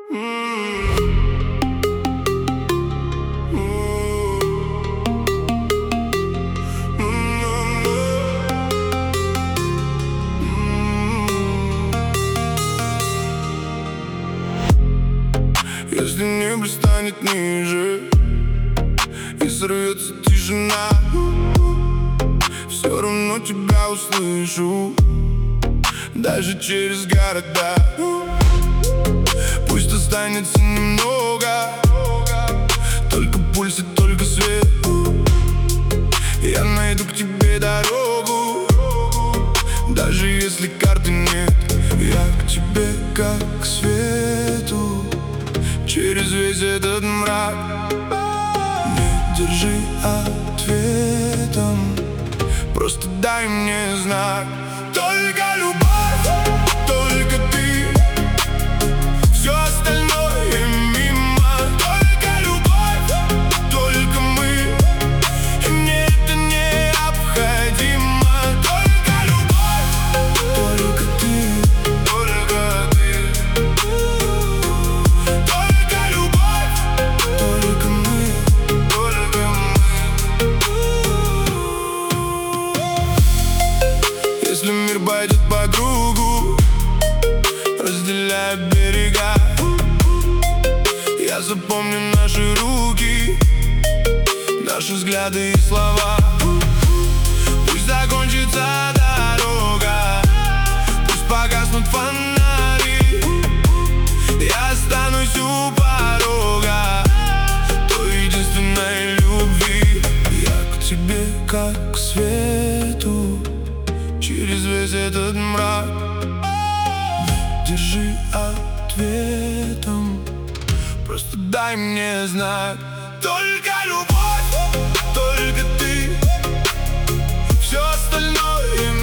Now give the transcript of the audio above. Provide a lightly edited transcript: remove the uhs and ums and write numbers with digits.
Если небо станет ниже и сорвется тишина, все равно тебя услышу, даже через города. Пусть останется немного, только пульс и только свет. Я найду к тебе дорогу, даже если карты нет. Я к тебе как к свету, через весь этот мрак. Не держи ответом, просто дай мне знак. Только любовь, только ты, все остальное мимо. Только любовь, только мы, и мне это необходимо. Только любовь, только ты, только ты. Только любовь, только мы, только мы. Если мир пойдет по кругу, разделяя берега, я запомню наши руки, наши взгляды и слова. Пусть закончится дорога, пусть погаснут фонари, я останусь у порога той единственной любви. Я к тебе как к свету, через весь этот мрак. Держи ответом, просто дай мне знак. Только любовь, только ты, все остальное